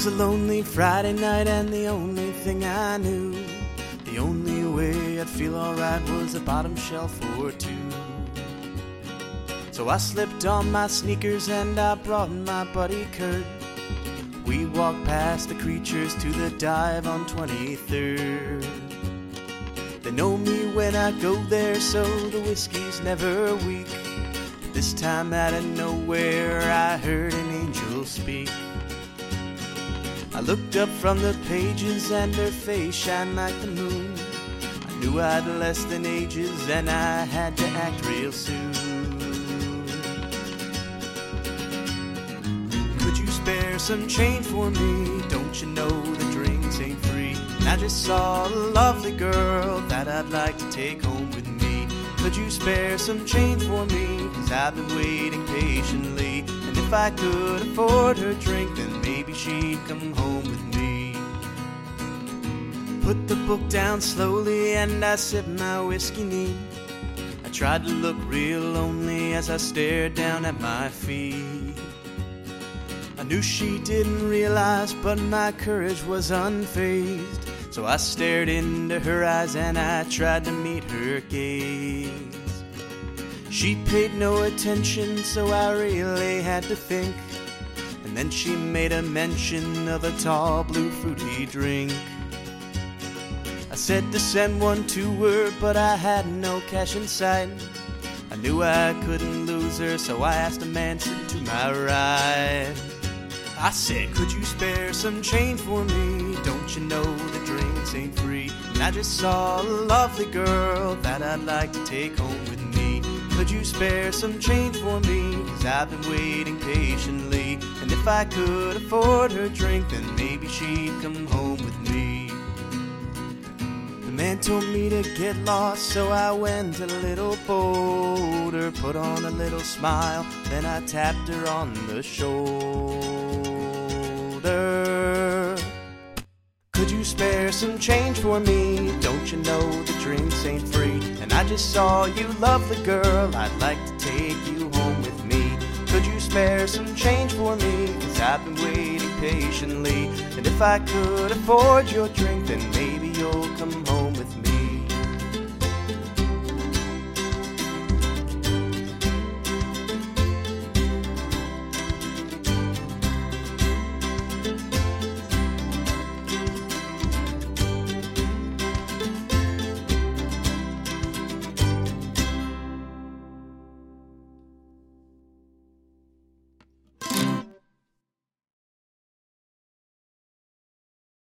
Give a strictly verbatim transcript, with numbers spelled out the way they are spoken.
was a lonely Friday night, and the only thing I knew, the only way I'd feel alright was a bottom shelf or two. So I slipped on my sneakers and I brought my buddy Kurt. We walked past the Creatures to the dive on twenty-third. They know me when I go there, so the whiskey's never weak. But this time out of nowhere I heard an angel speak. I looked up from the pages and her face shined like the moon. I knew I'd less than ages and I had to act real soon. Could you spare some change for me? Don't you know the drinks ain't free? And I just saw a lovely girl that I'd like to take home with me. Could you spare some change for me? Cause I've been waiting patiently. And if I could afford her drink, then maybe she'd come home with me. Put the book down slowly and I sipped my whiskey neat. I tried to look real lonely as I stared down at my feet. I knew she didn't realize, but my courage was unfazed. So I stared into her eyes and I tried to meet her gaze. She paid no attention, so I really had to think. And then she made a mention of a tall blue fruity drink. I said to send one to her, but I had no cash in sight. I knew I couldn't lose her, so I asked a man sitting to my right. I said, could you spare some change for me? Don't you know the drinks ain't free? And I just saw a lovely girl that I'd like to take home with me. Could you spare some change for me? Cause I've been waiting patiently. And if I could afford her drink, then maybe she'd come home with me. The man told me to get lost, so I went a little bolder. Put on a little smile, then I tapped her on the shoulder. Could you spare some change for me? Don't you know the drinks ain't free? And I just saw you, lovely girl, I'd like to take you home with me. Could you spare some change for me? Cause I've been waiting patiently. And if I could afford your drink, then maybe you'll come home with me.